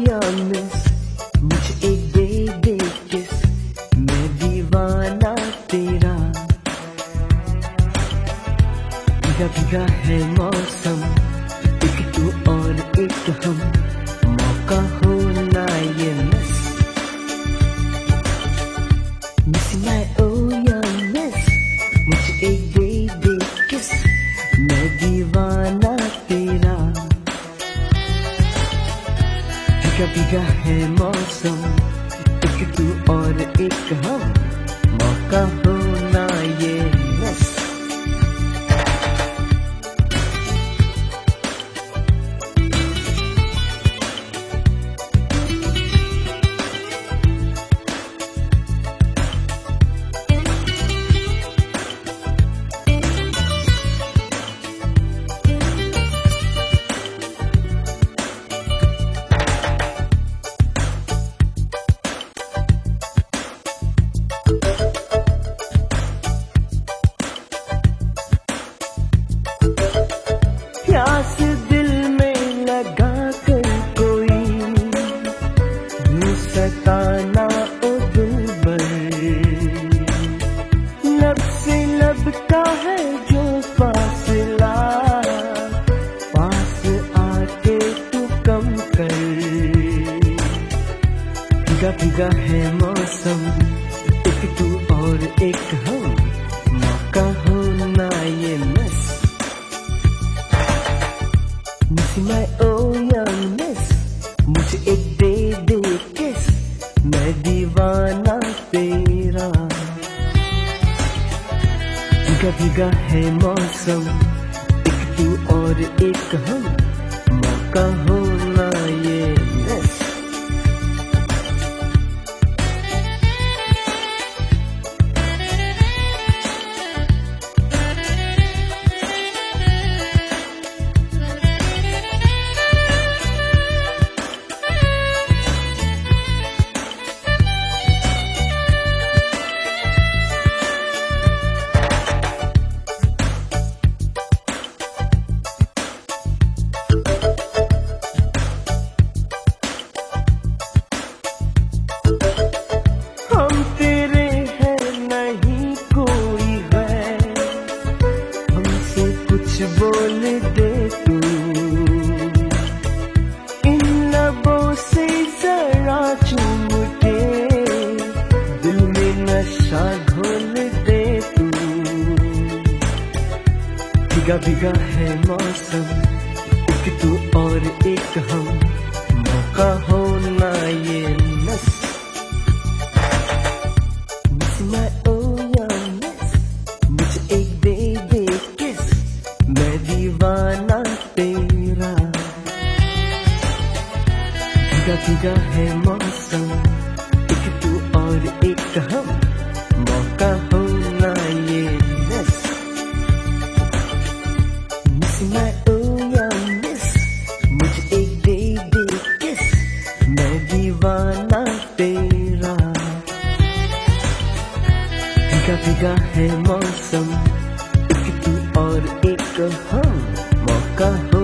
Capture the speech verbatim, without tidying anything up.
या मिस, मुझे एक दे दे किस, मैं दीवाना तेरा। भीगा भीगा है मौसम, एक तू और एक हम, मौका हो ना ये मिस। मिस माय ओ या मिस, मुझे एक दे दे किस, मैं दीवाना तेरा। भीगा भीगा है मौसम, एक तू और एक हम, मौका हो ना ये मिस। प्यास दिल में लगा कर कोई यूं सताना ओ दिलबर, लब से लब का है जो फासला, पास आके तू कम कर। भीगा भीगा है मौसम, एक तू और एक हम, मौका हो ना ये miss. Miss my oh young miss, मुझे एक दे दे किस, मैं दीवाना तेरा। भीगा भीगा है मौसम, एक तू और एक हम, मौका हो ना ये मिस। बोल दे तू इन लबों से जरा चूम के, दिल में नशा घोल दे तू। भीगा भीगा है मौसम, एक तू और एक हम, मौका हो ना ये मिस। मिस माय ओ या मिस, मुझे एक दे दे किस, मैं दीवाना तेरा। भीगा भीगा है मौसम, एक तू और एक हम, मौका हो ना ये मिस। मिस माय ओ या मिस, मुझे एक दे दे किस, मैं दीवाना तेरा। भीगा भीगा है मौसम, एक तू और एक हम, मौका हो